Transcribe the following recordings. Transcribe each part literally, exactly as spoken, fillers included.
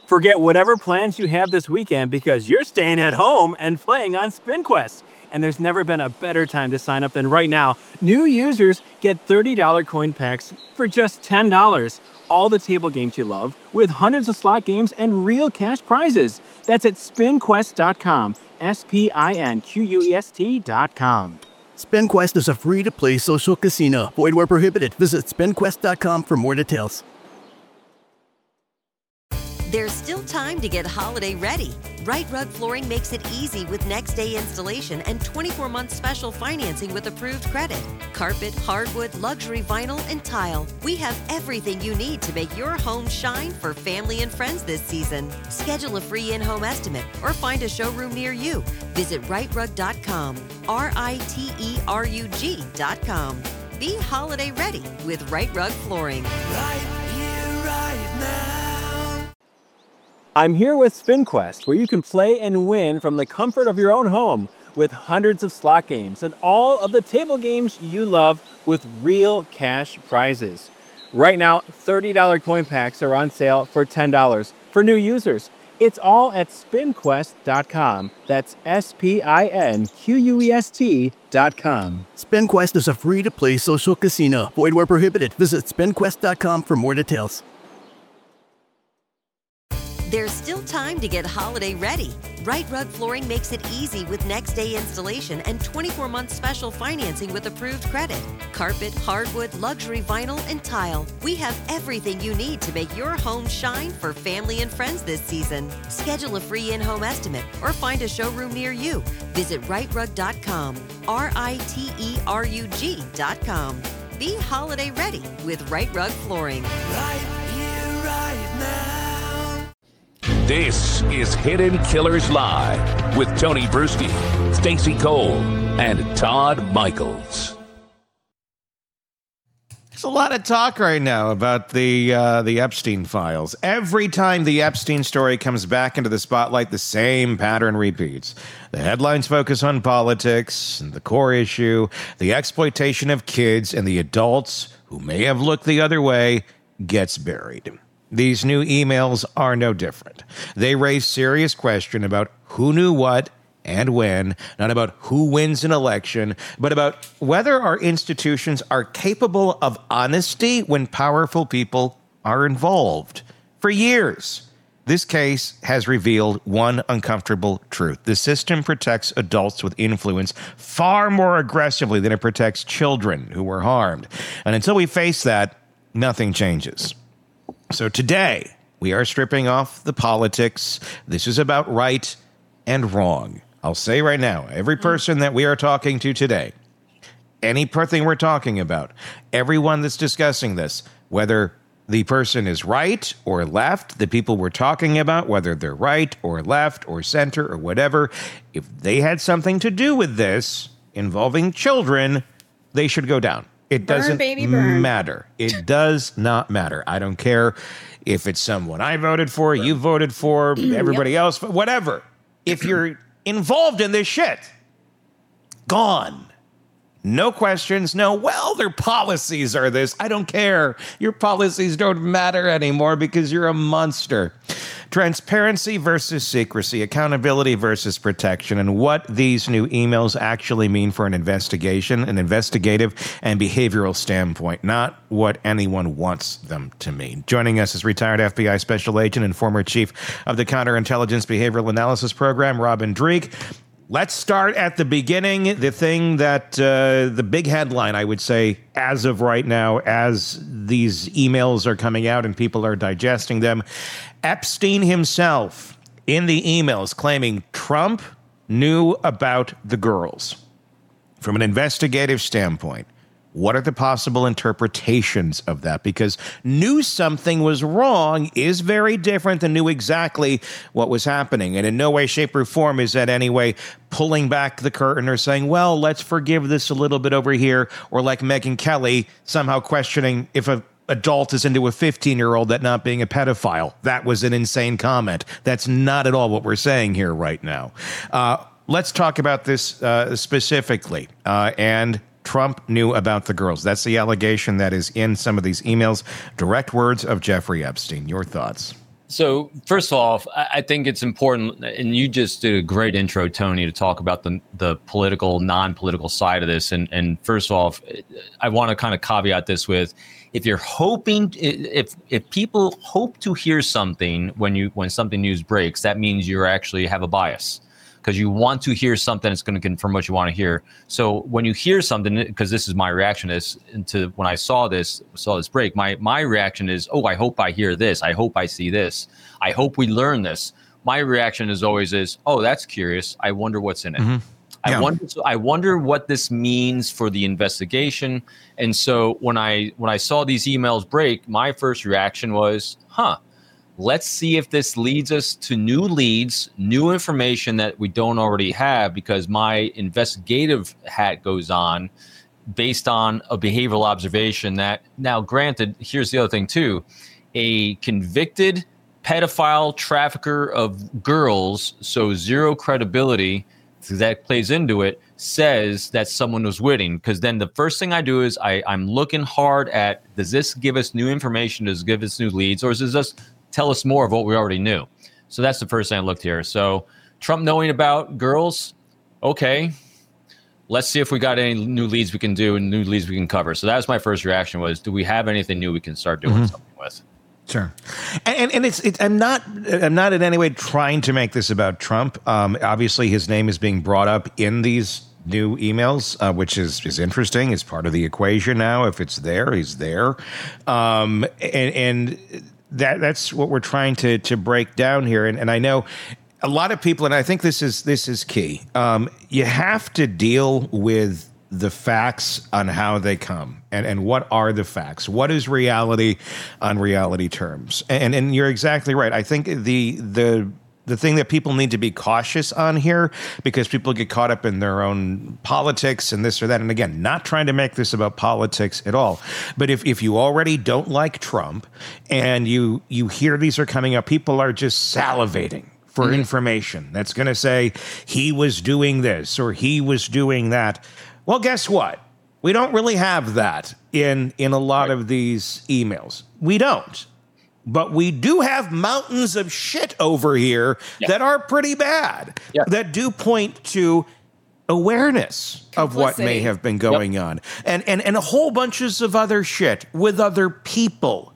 Forget whatever plans you have this weekend because you're staying at home and playing on SpinQuest. And there's never been a better time to sign up than right now. New users get thirty dollars coin packs for just ten dollars. All the table games you love with hundreds of slot games and real cash prizes. That's at spin quest dot com. S P I N Q U E S T dot com. SpinQuest is a free-to-play social casino. Void where prohibited. Visit spin quest dot com for more details. There's still time to get holiday ready. Right Rug Flooring makes it easy with next day installation and twenty-four month special financing with approved credit. Carpet, hardwood, luxury vinyl, and tile. We have everything you need to make your home shine for family and friends this season. Schedule a free in-home estimate or find a showroom near you. Visit right rug dot com. R I T E R U G dot com. Be holiday ready with Right Rug Flooring. Right here, right now. I'm here with SpinQuest, where you can play and win from the comfort of your own home with hundreds of slot games and all of the table games you love with real cash prizes. Right now, thirty dollars coin packs are on sale for ten dollars for new users. It's all at spin quest dot com. That's S P I N Q U E S T dot com. SpinQuest is a free-to-play social casino. Void where prohibited. Visit spin quest dot com for more details. There's still time to get holiday ready. Right Rug Flooring makes it easy with next day installation and twenty-four month special financing with approved credit. Carpet, hardwood, luxury vinyl, and tile. We have everything you need to make your home shine for family and friends this season. Schedule a free in-home estimate or find a showroom near you. Visit right rug dot com. R I T E R U G dot com. Be holiday ready with Right Rug Flooring. Right here, right now. This is Hidden Killers Live with Tony Bruschi, Stacey Cole, and Todd Michaels. There's a lot of talk right now about the uh, the Epstein files. Every time the Epstein story comes back into the spotlight, the same pattern repeats. The headlines focus on politics and the core issue, the exploitation of kids, and the adults who may have looked the other way gets buried. These new emails are no different. They raise serious question about who knew what and when, not about who wins an election, but about whether our institutions are capable of honesty when powerful people are involved. For years, this case has revealed one uncomfortable truth. The system protects adults with influence far more aggressively than it protects children who were harmed. And until we face that, nothing changes. So today, we are stripping off the politics. This is about right and wrong. I'll say right now, every person that we are talking to today, any thing we're talking about, everyone that's discussing this, whether the person is right or left, the people we're talking about, whether they're right or left or center or whatever, if they had something to do with this involving children, they should go down. It Burn, doesn't baby, burn. matter. It does not matter. I don't care if it's someone I voted for, you voted for, everybody Yep. else, whatever. If you're involved in this shit, gone. No questions, no, well, their policies are this. I don't care. Your policies don't matter anymore because you're a monster. Transparency versus secrecy, accountability versus protection, and what these new emails actually mean for an investigation, an investigative and behavioral standpoint, not what anyone wants them to mean. Joining us is retired F B I Special Agent and former Chief of the Counterintelligence Behavioral Analysis Program, Robin Dreeke. Let's start at the beginning. The thing that, uh, the big headline, I would say, as of right now, as these emails are coming out and people are digesting them, Epstein himself in the emails claiming Trump knew about the girls. From an investigative standpoint, what are the possible interpretations of that? Because knew something was wrong is very different than knew exactly what was happening. And in no way, shape, or form is that anyway pulling back the curtain or saying, well, let's forgive this a little bit over here. Or like Megyn Kelly somehow questioning if a adult is into a fifteen-year-old, that not being a pedophile. That was an insane comment. That's not at all what we're saying here right now. Uh, let's talk about this uh, specifically. Uh, and Trump knew about the girls. That's the allegation that is in some of these emails. Direct words of Jeffrey Epstein. Your thoughts? So first off, I I think it's important, and you just did a great intro, Tony, to talk about the the political, non-political side of this. And and first off, I want to kind of caveat this with, if you're hoping, if if people hope to hear something when you when something news breaks, that means you actually have a bias, because you want to hear something that's going to confirm what you want to hear. So when you hear something, because this is my reaction is to when I saw this, saw this break, my my reaction is, oh, I hope I hear this. I hope I see this. I hope we learn this. My reaction is always is, oh, that's curious. I wonder what's in it. Mm-hmm. Yeah. I wonder. I wonder what this means for the investigation. And so when I when I saw these emails break, my first reaction was, huh. Let's see if this leads us to new leads, new information that we don't already have, because my investigative hat goes on based on a behavioral observation that, now granted, here's the other thing too, a convicted pedophile trafficker of girls, so zero credibility, that plays into it, says that someone was witting. Because then the first thing I do is I, I'm looking hard at, does this give us new information? Does it give us new leads? Or is this just tell us more of what we already knew? So that's the first thing I looked here. So Trump knowing about girls, okay, let's see if we got any new leads we can do and new leads we can cover. So that was my first reaction was, do we have anything new we can start doing mm-hmm. something with? Sure, and and, and it's, it's I'm not I'm not in any way trying to make this about Trump. Um, obviously, his name is being brought up in these new emails, uh, which is is interesting. It's part of the equation now. If it's there, he's there, um, and and that that's what we're trying to to break down here. And and I know a lot of people, and I think this is this is key. Um, you have to deal with the facts on how they come, and, and what are the facts? What is reality on reality terms? And and you're exactly right. I think the the the thing that people need to be cautious on here, because people get caught up in their own politics and this or that. And again, not trying to make this about politics at all. But if, if you already don't like Trump and you you hear these are coming up, people are just salivating for mm-hmm. information that's going to say he was doing this or he was doing that. Well, guess what? We don't really have that in, in a lot right. of these emails. We don't. But we do have mountains of shit over here yeah. that are pretty bad, yeah. that do point to awareness Complicity. of what may have been going yep. on. And, and, and a whole bunches of other shit with other people.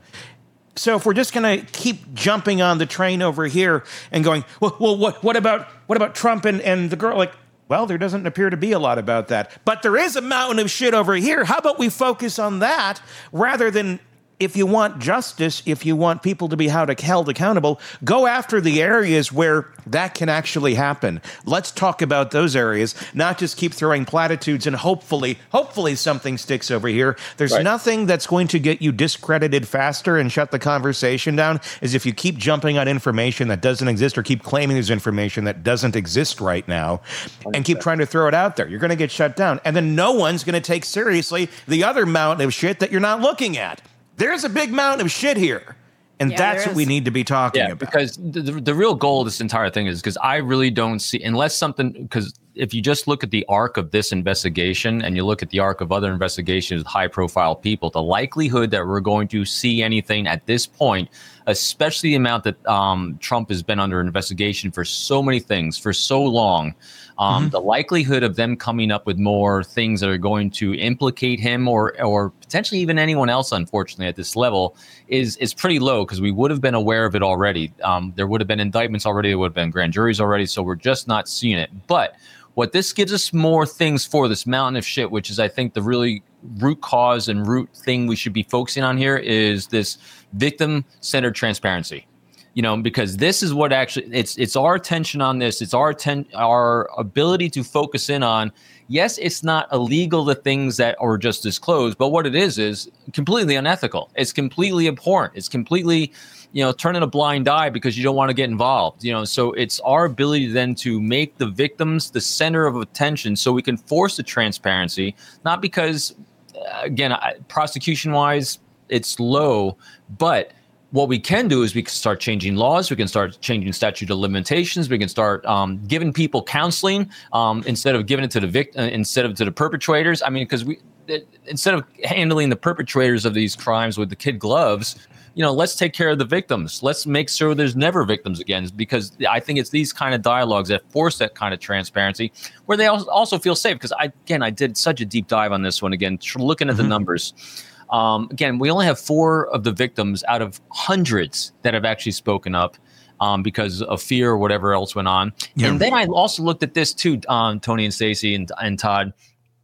So if we're just going to keep jumping on the train over here and going, well, well what, what about what about Trump and, and the girl? Like, well, there doesn't appear to be a lot about that. But there is a mountain of shit over here. How about we focus on that rather than, if you want justice, if you want people to be held accountable, go after the areas where that can actually happen. Let's talk about those areas, not just keep throwing platitudes and hopefully, hopefully something sticks over here. There's right. nothing that's going to get you discredited faster and shut the conversation down as if you keep jumping on information that doesn't exist or keep claiming there's information that doesn't exist right now and keep trying to throw it out there. You're going to get shut down. And then no one's going to take seriously the other mountain of shit that you're not looking at. There's a big mountain of shit here, and yeah, that's what we need to be talking yeah, about. Because the, the, the real goal of this entire thing is because I really don't see, unless something, because if you just look at the arc of this investigation and you look at the arc of other investigations with high-profile people, the likelihood that we're going to see anything at this point, especially the amount that um, Trump has been under investigation for so many things for so long, um, mm-hmm. the likelihood of them coming up with more things that are going to implicate him or or potentially even anyone else, unfortunately, at this level is is pretty low, because we would have been aware of it already. Um, there would have been indictments already. There would have been grand juries already. So we're just not seeing it. But what this gives us more things for, this mountain of shit, which is, I think, the really root cause and root thing we should be focusing on here, is this victim-centered transparency. You know, because this is what actually, it's it's our attention on this. It's our atten- our ability to focus in on, yes, it's not illegal, the things that are just disclosed, but what it is is completely unethical. It's completely abhorrent. It's completely, you know, turning a blind eye because you don't want to get involved. You know, so it's our ability then to make the victims the center of attention so we can force the transparency, not because, again, prosecution-wise, it's low, but what we can do is we can start changing laws. We can start changing statute of limitations. We can start um, giving people counseling um, instead of giving it to the vict- uh, instead of to the perpetrators. I mean, because we it, instead of handling the perpetrators of these crimes with the kid gloves, you know, let's take care of the victims. Let's make sure there's never victims again, because I think it's these kind of dialogues that force that kind of transparency where they also feel safe. Because I, again, I did such a deep dive on this one again, looking at mm-hmm. the numbers. Um, again, we only have four of the victims out of hundreds that have actually spoken up um, because of fear or whatever else went on. Yeah. And then I also looked at this too, um, Tony and Stacey and, and Todd.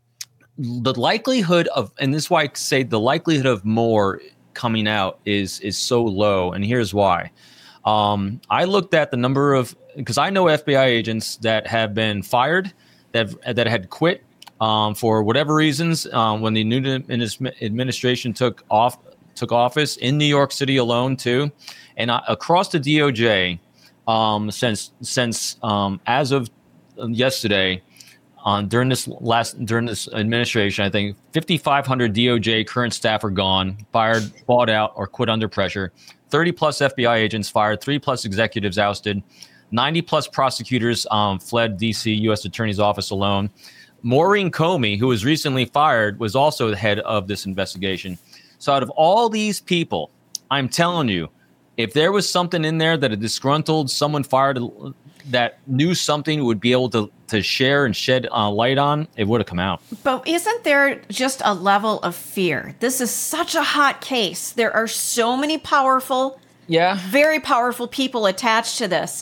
The likelihood of, and this is why I say the likelihood of more coming out is is so low, and here's why. Um, I looked at the number of, because I know F B I agents that have been fired, that that had quit um, for whatever reasons um, when the new administration took off took office in New York City alone too, and I, across the D O J um, since since um, as of yesterday. On during this last during this administration, I think fifty-five hundred D O J current staff are gone, fired, bought out, or quit under pressure. thirty plus F B I agents fired, three plus executives ousted, ninety plus prosecutors um, fled D C U S Attorney's Office alone. Maureen Comey, who was recently fired, was also the head of this investigation. So out of all these people, I'm telling you, if there was something in there that a disgruntled someone fired that knew something would be able to, to share and shed uh, light on, it would have come out. But isn't there just a level of fear? This is such a hot case. There are so many powerful, yeah, very powerful people attached to this.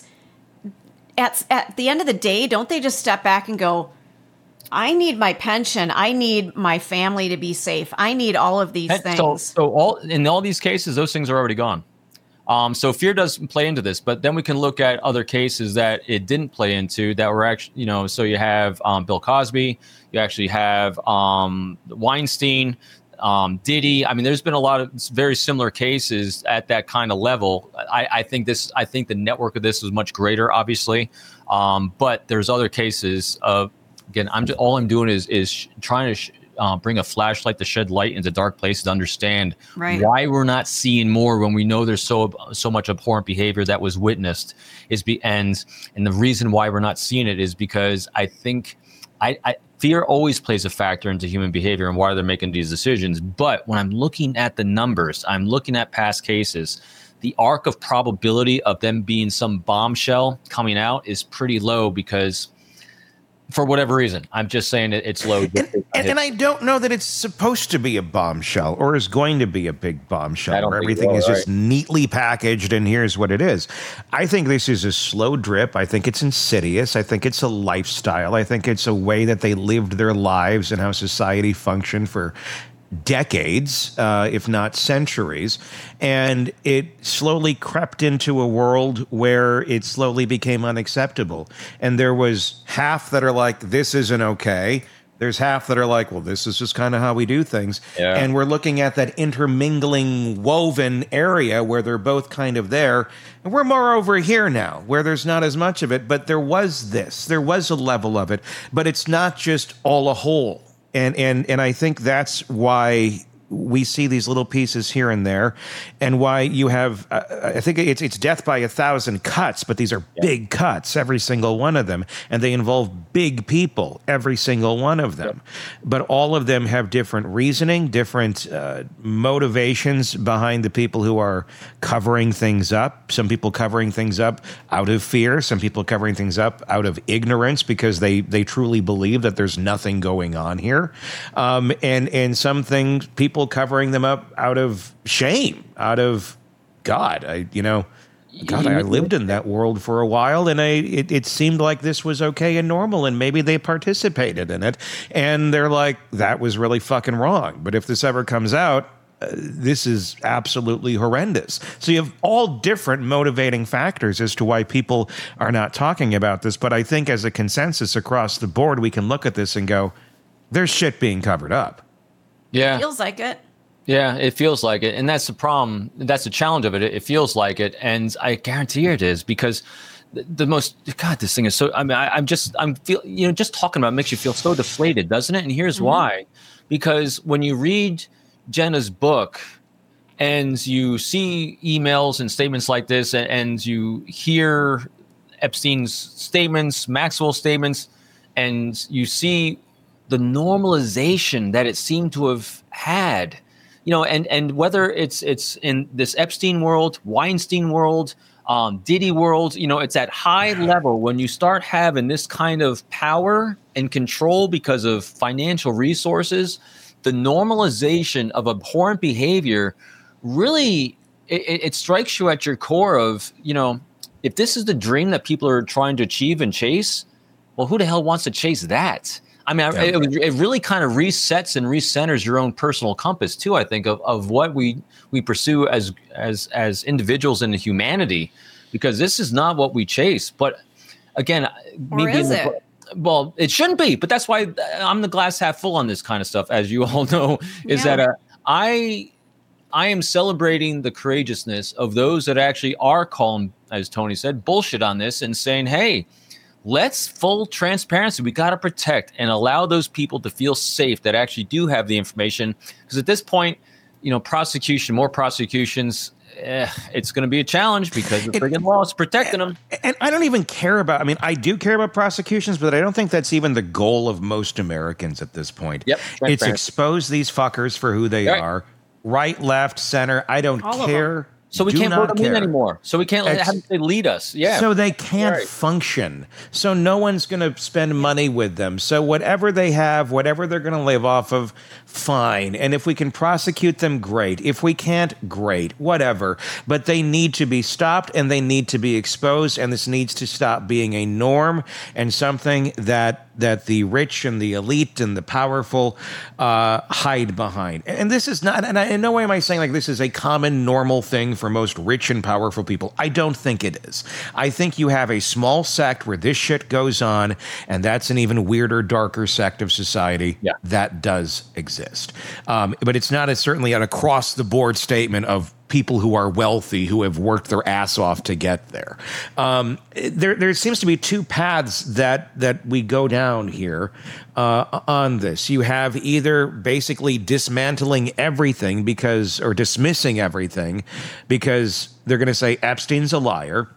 At, at the end of the day, don't they just step back and go, I need my pension. I need my family to be safe. I need all of these and things. So, so all in all these cases, those things are already gone. Um, so fear does play into this, but then we can look at other cases that it didn't play into that were actually, you know, so you have um, Bill Cosby, you actually have um, Weinstein, um, Diddy. I mean, there's been a lot of very similar cases at that kind of level. I, I think this, I think the network of this is much greater, obviously, um, but there's other cases of, again, I'm just, all I'm doing is is sh- trying to sh- uh, bring a flashlight to shed light into dark places to understand right. why we're not seeing more when we know there's so so much abhorrent behavior that was witnessed. Is be and and the reason why we're not seeing it is because I think I, I fear always plays a factor into human behavior and why they're making these decisions. But when I'm looking at the numbers, I'm looking at past cases. The arc of probability of them being some bombshell coming out is pretty low because. For whatever reason, I'm just saying it, it's low. And, and, and I don't know that it's supposed to be a bombshell or is going to be a big bombshell where everything is just right. neatly packaged and here's what it is. I think this is a slow drip. I think it's insidious. I think it's a lifestyle. I think it's a way that they lived their lives and how society functioned for decades, uh, if not centuries, and it slowly crept into a world where it slowly became unacceptable. And there was half that are like, this isn't okay. There's half that are like, well, this is just kind of how we do things. Yeah. And we're looking at that intermingling, woven area where they're both kind of there. And we're more over here now, where there's not as much of it, but there was this. There was a level of it, but it's not just all a whole. And and and I think that's why we see these little pieces here and there, and why you have, uh, I think it's it's death by a thousand cuts, but these are yeah. big cuts, every single one of them, and they involve big people, every single one of them. Yeah. But all of them have different reasoning, different uh, motivations behind the people who are covering things up. Some people covering things up out of fear, some people covering things up out of ignorance because they, they truly believe that there's nothing going on here. Um, and, and some things, people covering them up out of shame, out of God, I, you know, God, I lived in that world for a while, and I, it, it seemed like this was okay and normal, and maybe they participated in it, and they're like, that was really fucking wrong. But if this ever comes out, uh, this is absolutely horrendous. So you have all different motivating factors as to why people are not talking about this. But I think as a consensus across the board, we can look at this and go, there's shit being covered up. Yeah. Feels like it. Yeah, it feels like it. And that's the problem. That's the challenge of it. It feels like it. And I guarantee it is because the, the most, God, this thing is so, I mean, I, I'm just, I'm feel, you know, just talking about it makes you feel so deflated, doesn't it? And here's mm-hmm. why. Because when you read Jenna's book and you see emails and statements like this, and, and you hear Epstein's statements, Maxwell's statements, and you see the normalization that it seemed to have had you know, and and whether it's it's in this Epstein world, Weinstein world, um, Diddy world, you know, it's at high level when you start having this kind of power and control because of financial resources. The normalization of abhorrent behavior really it, it strikes you at your core of, you know, if this is the dream that people are trying to achieve and chase, well, who the hell wants to chase that? I mean, yeah. it, it really kind of resets and recenters your own personal compass too. I think of, of what we we pursue as as as individuals in humanity, because this is not what we chase. But again, or me is being it? The, well, it shouldn't be. But that's why I'm the glass half full on this kind of stuff, as you all know. Is yeah. that uh, I I am celebrating the courageousness of those that actually are calling, as Tony said, bullshit on this and saying, hey, let's full transparency. We got to protect and allow those people to feel safe that actually do have the information. Because at this point, you know, prosecution, more prosecutions, eh, it's going to be a challenge because the friggin' law is protecting them. And I don't even care about, I mean, I do care about prosecutions, but I don't think that's even the goal of most Americans at this point. Yep, it's expose these fuckers for who they right. are. Right, left, center, I don't All care. So we Do can't vote them care. in anymore. So we can't let Ex- have they lead us. Yeah. So they can't Right. function. So no one's going to spend money with them. So whatever they have, whatever they're going to live off of, fine. And if we can prosecute them, great. If we can't, great. Whatever. But they need to be stopped and they need to be exposed. And this needs to stop being a norm and something that that the rich and the elite and the powerful uh, hide behind. And this is not, and I, in no way am I saying like this is a common, normal thing for most rich and powerful people. I don't think it is. I think you have a small sect where this shit goes on, and that's an even weirder, darker sect of society yeah. that does exist. Um, but it's not a, certainly an across-the-board statement of people who are wealthy, who have worked their ass off to get there. Um, there, there seems to be two paths that that we go down here uh, on this. You have either basically dismantling everything because, or dismissing everything because they're going to say Epstein's a liar.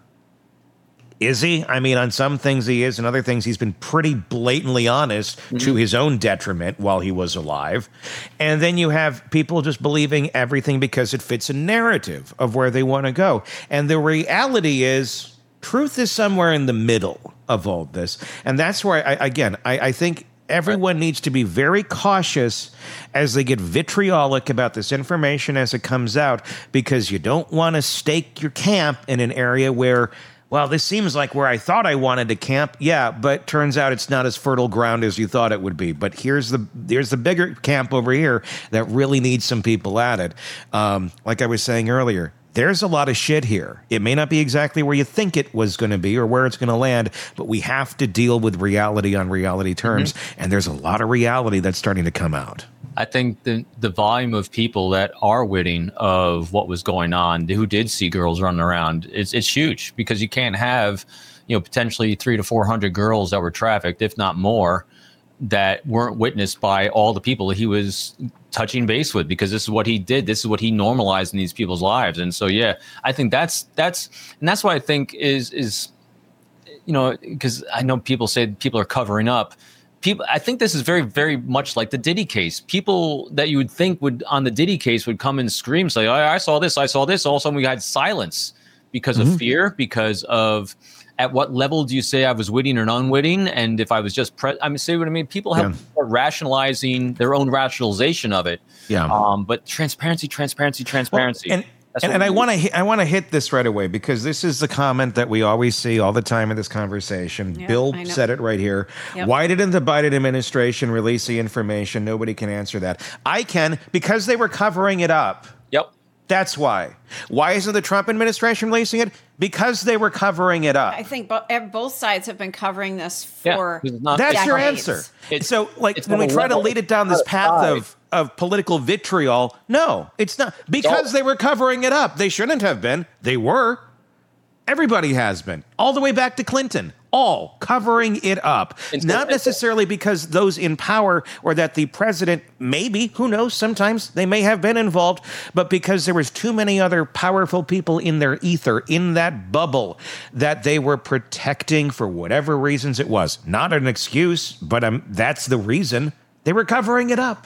Is he? I mean, on some things he is, and other things he's been pretty blatantly honest mm-hmm. to his own detriment while he was alive. And then you have people just believing everything because it fits a narrative of where they want to go. And the reality is, truth is somewhere in the middle of all this. And that's where, I, again, I, I think everyone needs to be very cautious as they get vitriolic about this information as it comes out, because you don't want to stake your camp in an area where, well, this seems like where I thought I wanted to camp. Yeah, but turns out it's not as fertile ground as you thought it would be. But here's the here's the bigger camp over here that really needs some people at it. Um, like I was saying earlier, there's a lot of shit here. It may not be exactly where you think it was going to be or where it's going to land, but we have to deal with reality on reality terms. Mm-hmm. And there's a lot of reality that's starting to come out. I think the the volume of people that are witting of what was going on, who did see girls running around, it's it's huge, because you can't have, you know, potentially three to four hundred girls that were trafficked, if not more, that weren't witnessed by all the people he was touching base with, because this is what he did. This is what he normalized in these people's lives. And so, yeah, I think that's that's and that's what I think is is, you know, because I know people say people are covering up. People, I think this is very, very much like the Diddy case. People that you would think would on the Diddy case would come and scream, say, oh, I saw this, I saw this. All of a sudden we had silence because mm-hmm. of fear, because of at what level do you say I was witting or non-witting? And if I was just, pre- I mean, see what I mean? People have yeah. rationalizing their own rationalization of it. Yeah. Um, but transparency, transparency, transparency. Well, and- And, and I want to I want to hit this right away, because this is the comment that we always see all the time in this conversation. Yep, Bill said it right here. Yep. Why didn't the Biden administration release the information? Nobody can answer that. I can, because they were covering it up. Yep. That's why. Why isn't the Trump administration releasing it? Because they were covering it up. I think bo- both sides have been covering this for yeah, not, That's decades. your answer. It's, so, like, it's when we try level, to lead it down this path of, of political vitriol, no, it's not. Because they were covering it up. They shouldn't have been. They were. Everybody has been. All the way back to Clinton. All covering it up. Not necessarily because those in power or that the president, maybe, who knows, sometimes they may have been involved, but because there was too many other powerful people in their ether, in that bubble, that they were protecting for whatever reasons it was. Not an excuse, but um, that's the reason. They were covering it up.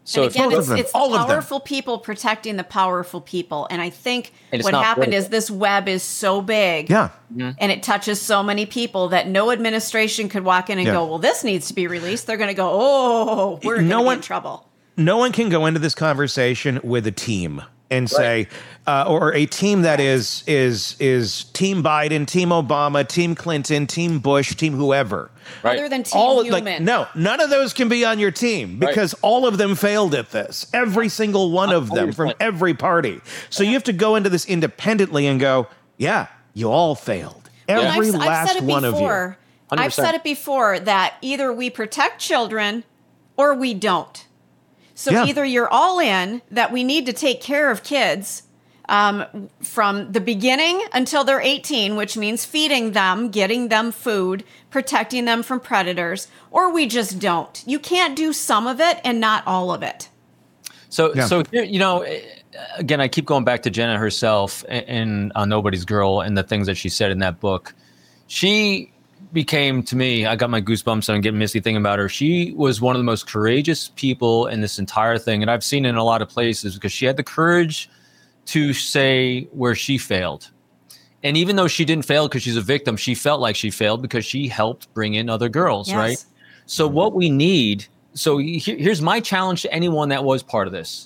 So and it's again, both of it's, them. it's All the of them. powerful people protecting the powerful people. And I think And it's what not happened political. is this web is so big Yeah. and it touches so many people that no administration could walk in and Yeah. go, well, this needs to be released. They're going to go, oh, we're going to No be one- in trouble. No one can go into this conversation with a team and say, uh, or a team that is is is Team Biden, Team Obama, Team Clinton, Team Bush, Team whoever. Right. Other than Team All Human. like no, none of those can be on your team because all of them failed at this. Every single one of them from every party. So you have to go into this independently and go, yeah, you all failed. And Every I've, I've last said it one of you. before. one hundred I've percent. said it before that either we protect children or we don't. So Yeah. either you're all in that we need to take care of kids um, from the beginning until they're eighteen, which means feeding them, getting them food, protecting them from predators, or we just don't. You can't do some of it and not all of it. So, Yeah. so here, you know, eh, again, I keep going back to Jenna herself in, in uh, Nobody's Girl and the things that she said in that book. She became, to me, I got my goosebumps and I'm getting misty thinking about her. She was one of the most courageous people in this entire thing. And I've seen it in a lot of places because she had the courage to say where she failed. And even though she didn't fail because she's a victim, she felt like she failed because she helped bring in other girls, Yes. right? So what we need, so he- here's my challenge to anyone that was part of this.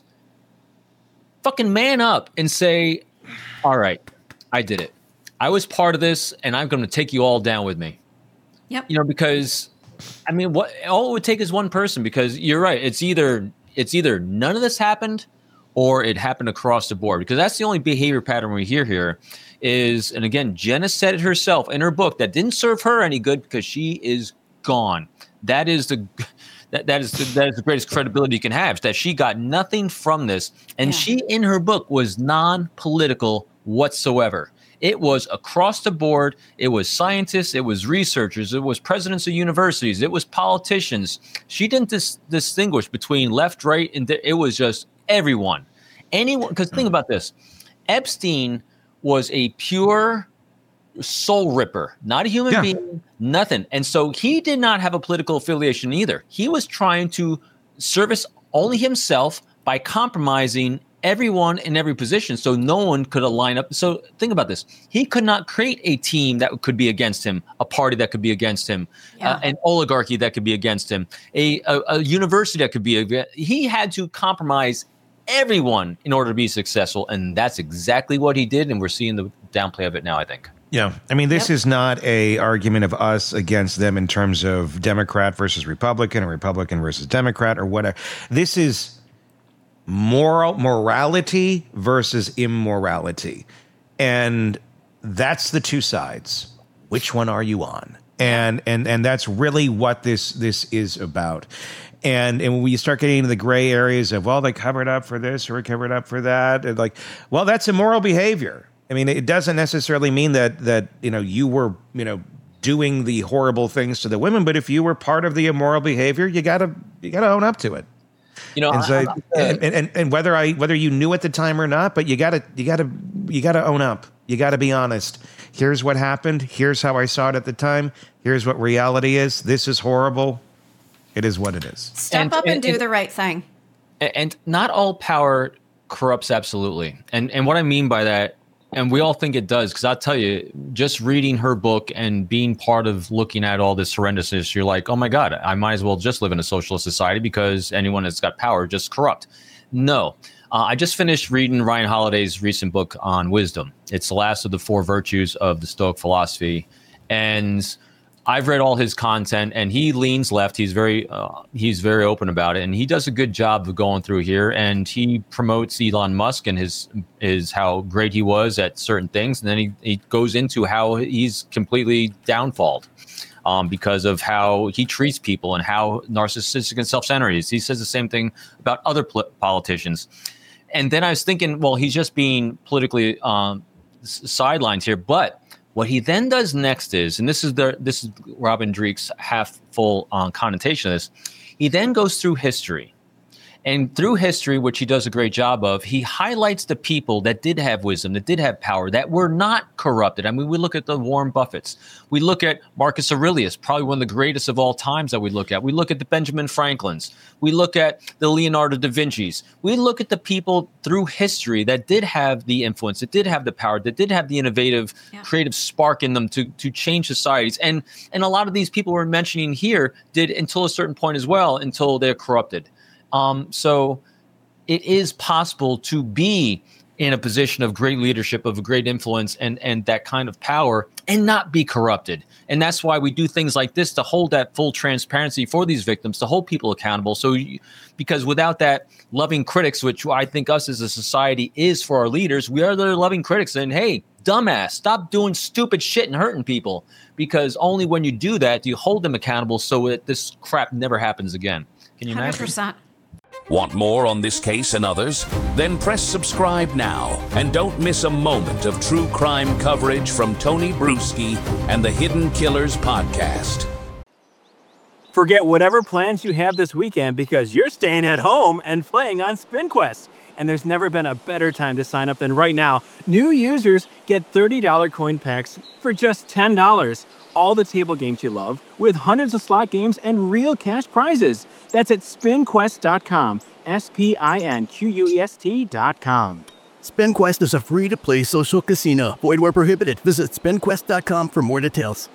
Fucking man up and say, all right, I did it. I was part of this and I'm going to take you all down with me. Yep. You know, because I mean, what all it would take is one person, because you're right. It's either it's either none of this happened or it happened across the board, because that's the only behavior pattern we hear here is, and again, Jenna said it herself in her book, that didn't serve her any good because she is gone. That is the that, that is the, that is the greatest credibility you can have, is that she got nothing from this. And Yeah. she, in her book, was non-political whatsoever. It was across the board. It was scientists. It was researchers. It was presidents of universities. It was politicians. She didn't dis- distinguish between left, right, and th- it was just everyone. Anyone, because think about this. Epstein was a pure soul ripper, not a human Yeah. being, nothing. And so he did not have a political affiliation either. He was trying to service only himself by compromising everyone in every position so no one could align up. So think about this. He could not create a team that could be against him, a party that could be against him, Yeah. uh, an oligarchy that could be against him, a, a, a university that could be against. He had to compromise everyone in order to be successful. And that's exactly what he did. And we're seeing the downplay of it now, I think. Yeah, I mean, this Yep. is not a argument of us against them in terms of Democrat versus Republican or Republican versus Democrat or whatever. This is moral morality versus immorality, and that's the two sides. Which one are you on? And and and that's really what this this is about. And and when you start getting into the gray areas of, well, they covered up for this or covered up for that, and like, well, that's immoral behavior. I mean, it doesn't necessarily mean that that you know you were you know doing the horrible things to the women, but if you were part of the immoral behavior, you gotta you gotta own up to it. You know, And I- so, I'm- uh, and, and and whether I whether you knew at the time or not, but you gotta you gotta you gotta own up. You gotta be honest. Here's what happened. Here's how I saw it at the time. Here's what reality is. This is horrible. It is what it is. Step And- up and, and- do and- the right thing. A- And not all power corrupts absolutely. And and what I mean by that, and we all think it does, because I'll tell you, just reading her book and being part of looking at all this horrendousness, you're like, oh my God, I might as well just live in a socialist society because anyone that's got power just corrupt. No. Uh, I just finished reading Ryan Holiday's recent book on wisdom. It's the last of the four virtues of the Stoic philosophy. And I've read all his content, and he leans left. He's very uh, he's very open about it, and he does a good job of going through here. And he promotes Elon Musk and his is how great he was at certain things, and then he, he goes into how he's completely downfalled um, because of how he treats people and how narcissistic and self-centered he is. He says the same thing about other pol- politicians. And then I was thinking, well, he's just being politically um, s- sidelined here, but what he then does next is, and this is the this is Robin Dreek's half full uh, connotation of this, he then goes through history And through history, which he does a great job of, he highlights the people that did have wisdom, that did have power, that were not corrupted. I mean, we look at the Warren Buffetts. We look at Marcus Aurelius, probably one of the greatest of all times that we look at. We look at the Benjamin Franklins. We look at the Leonardo da Vinci's. We look at the people through history that did have the influence, that did have the power, that did have the innovative, yeah. creative spark in them to, to change societies. And, and a lot of these people we're mentioning here did until a certain point as well, until they're corrupted. Um, so it is possible to be in a position of great leadership, of great influence, and, and that kind of power, and not be corrupted. And that's why we do things like this, to hold that full transparency for these victims, to hold people accountable. So, you, because without that loving critics, which I think us as a society is for our leaders, we are the loving critics. And hey, dumbass, stop doing stupid shit and hurting people. Because only when you do that do you hold them accountable, so that this crap never happens again. Can you imagine? one hundred percent. Want more on this case and others? Then press subscribe now and don't miss a moment of true crime coverage from Tony Bruschi and the Hidden Killers podcast. Forget whatever plans you have this weekend, because you're staying at home and playing on SpinQuest. And there's never been a better time to sign up than right now. New users get thirty dollars coin packs for just ten dollars. All the table games you love, with hundreds of slot games and real cash prizes. That's at spin quest dot com. S P I N Q U E S T dot com. SpinQuest is a free-to-play social casino. Void where prohibited. Visit spin quest dot com for more details.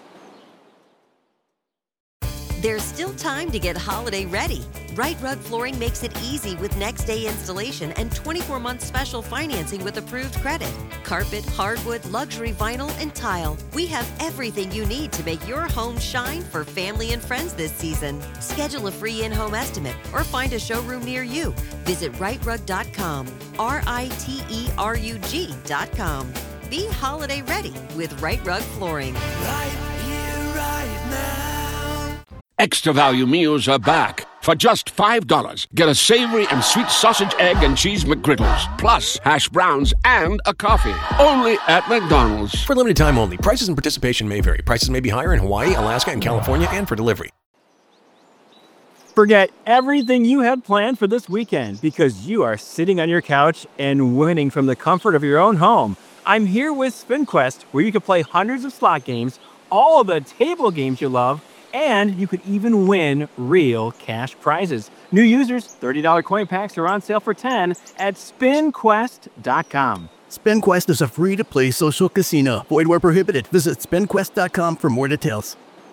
There's still time to get holiday ready. Right Rug Flooring makes it easy with next day installation and twenty-four month special financing with approved credit. Carpet, hardwood, luxury vinyl, and tile. We have everything you need to make your home shine for family and friends this season. Schedule a free in-home estimate or find a showroom near you. Visit right rug dot com. R I T E R U G dot com. Be holiday ready with Right Rug Flooring. Right here, right now. Extra value meals are back. For just five dollars, get a savory and sweet sausage, egg, and cheese McGriddles, plus hash browns and a coffee. Only at McDonald's. For limited time only. Prices and participation may vary. Prices may be higher in Hawaii, Alaska, and California, and for delivery. Forget everything you had planned for this weekend, because you are sitting on your couch and winning from the comfort of your own home. I'm here with SpinQuest, where you can play hundreds of slot games, all of the table games you love, and you could even win real cash prizes. New users, thirty dollars coin packs are on sale for ten dollars at spin quest dot com. SpinQuest is a free-to-play social casino. Void where prohibited. Visit spin quest dot com for more details.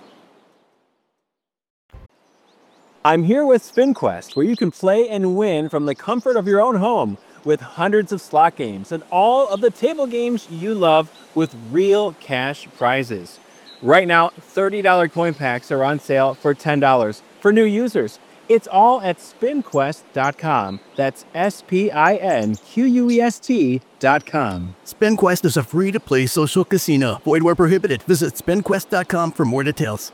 I'm here with SpinQuest, where you can play and win from the comfort of your own home, with hundreds of slot games and all of the table games you love, with real cash prizes. Right now, thirty dollars coin packs are on sale for ten dollars for new users. It's all at spin quest dot com. That's S P I N Q U E S T dot com. SpinQuest is a free-to-play social casino. Void where prohibited. Visit spin quest dot com for more details.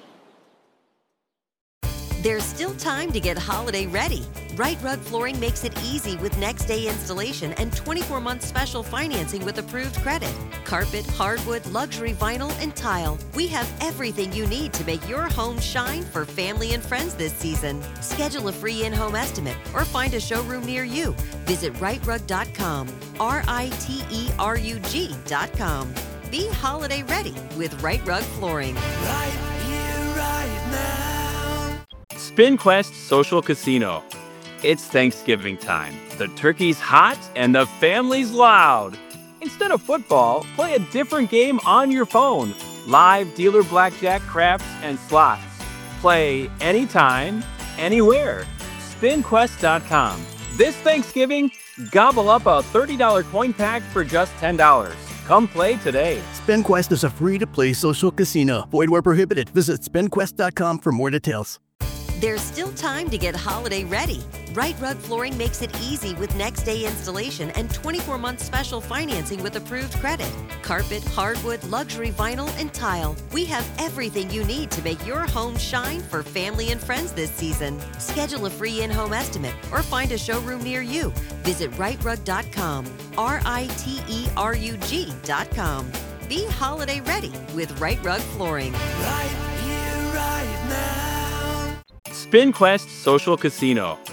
There's still time to get holiday ready. Right Rug Flooring makes it easy with next day installation and twenty-four month special financing with approved credit. Carpet, hardwood, luxury vinyl, and tile. We have everything you need to make your home shine for family and friends this season. Schedule a free in-home estimate or find a showroom near you. Visit right rug dot com. R I T E R U G dot com. Be holiday ready with Right Rug Flooring. Right here, right now. SpinQuest Social Casino. It's Thanksgiving time. The turkey's hot and the family's loud. Instead of football, play a different game on your phone. Live dealer blackjack, craps, and slots. Play anytime, anywhere. spin quest dot com. This Thanksgiving, gobble up a thirty dollars coin pack for just ten dollars. Come play today. SpinQuest is a free-to-play social casino. Void where prohibited. Visit spin quest dot com for more details. There's still time to get holiday ready. Right Rug Flooring makes it easy with next day installation and twenty-four month special financing with approved credit. Carpet, hardwood, luxury vinyl, and tile. We have everything you need to make your home shine for family and friends this season. Schedule a free in-home estimate or find a showroom near you. Visit right rug dot com. R I T E R U G dot com. Be holiday ready with Right Rug Flooring. Right here, right now. SpinQuest Social Casino.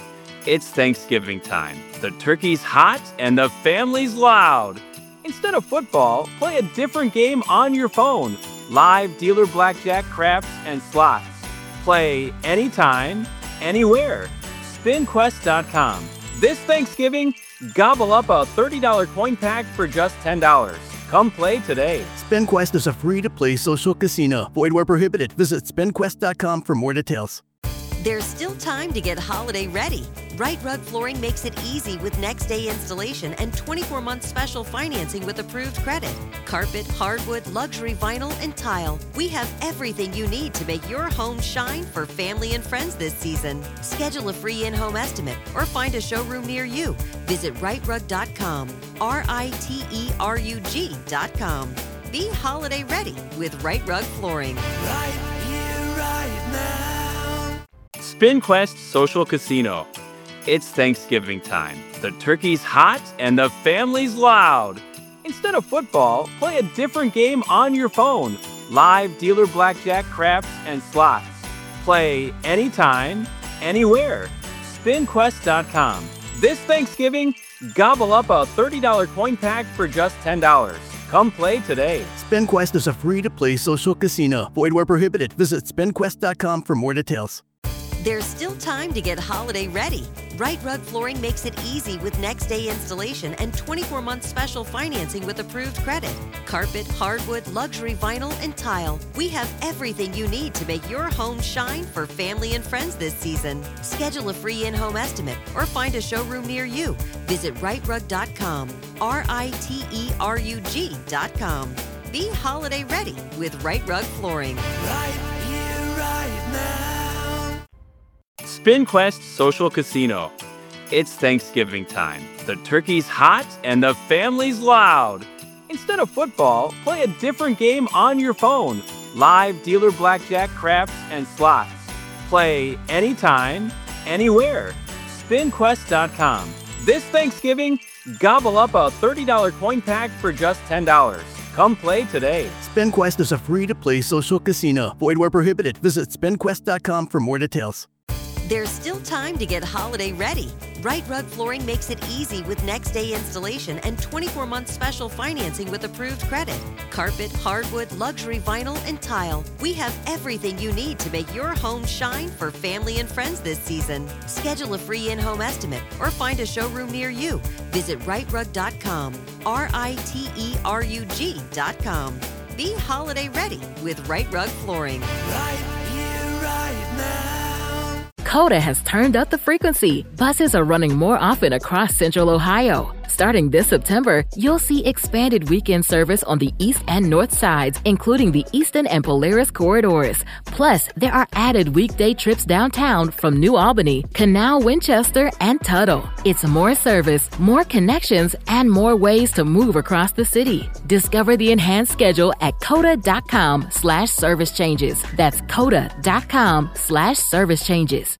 It's Thanksgiving time. The turkey's hot and the family's loud. Instead of football, play a different game on your phone. Live dealer blackjack, craps, and slots. Play anytime, anywhere. spin quest dot com. This Thanksgiving, gobble up a thirty dollars coin pack for just ten dollars. Come play today. SpinQuest is a free-to-play social casino. Void where prohibited. Visit spin quest dot com for more details. There's still time to get holiday ready. Right Rug Flooring makes it easy with next day installation and twenty-four month special financing with approved credit. Carpet, hardwood, luxury vinyl, and tile. We have everything you need to make your home shine for family and friends this season. Schedule a free in-home estimate or find a showroom near you. Visit right rug dot com, R I T E R U G dot com. Be holiday ready with Right Rug Flooring. Right here, right now. SpinQuest Social Casino. It's Thanksgiving time. The turkey's hot and the family's loud. Instead of football, play a different game on your phone. Live dealer blackjack, craps, and slots. Play anytime, anywhere. spin quest dot com. This Thanksgiving, gobble up a thirty dollars coin pack for just ten dollars. Come play today. SpinQuest is a free-to-play social casino. Void where prohibited. Visit spin quest dot com for more details. There's still time to get holiday ready. Right Rug Flooring makes it easy with next day installation and twenty-four month special financing with approved credit. Carpet, hardwood, luxury vinyl, and tile. We have everything you need to make your home shine for family and friends this season. Schedule a free in-home estimate or find a showroom near you. Visit right rug dot com, R I T E R U G dot com. Be holiday ready with Right Rug Flooring. Right here, right now. SpinQuest Social Casino. It's Thanksgiving time. The turkey's hot and the family's loud. Instead of football, play a different game on your phone. Live dealer blackjack, craps, and slots. Play anytime, anywhere. spin quest dot com. This Thanksgiving, gobble up a thirty dollars coin pack for just ten dollars. Come play today. SpinQuest is a free-to-play social casino. Void where prohibited. Visit spin quest dot com for more details. There's still time to get holiday ready. Right Rug Flooring makes it easy with next day installation and twenty-four month special financing with approved credit. Carpet, hardwood, luxury vinyl, and tile. We have everything you need to make your home shine for family and friends this season. Schedule a free in-home estimate or find a showroom near you. Visit right rug dot com, R I T E R U G dot com. Be holiday ready with Right Rug Flooring. Right here, right now. Coda has turned up the frequency. Buses are running more often across Central Ohio. Starting this September, you'll see expanded weekend service on the east and north sides, including the Eastern and Polaris corridors. Plus, there are added weekday trips downtown from New Albany, Canal, Winchester, and Tuttle. It's more service, more connections, and more ways to move across the city. Discover the enhanced schedule at coda dot com slash service changes. That's coda dot com slash service changes.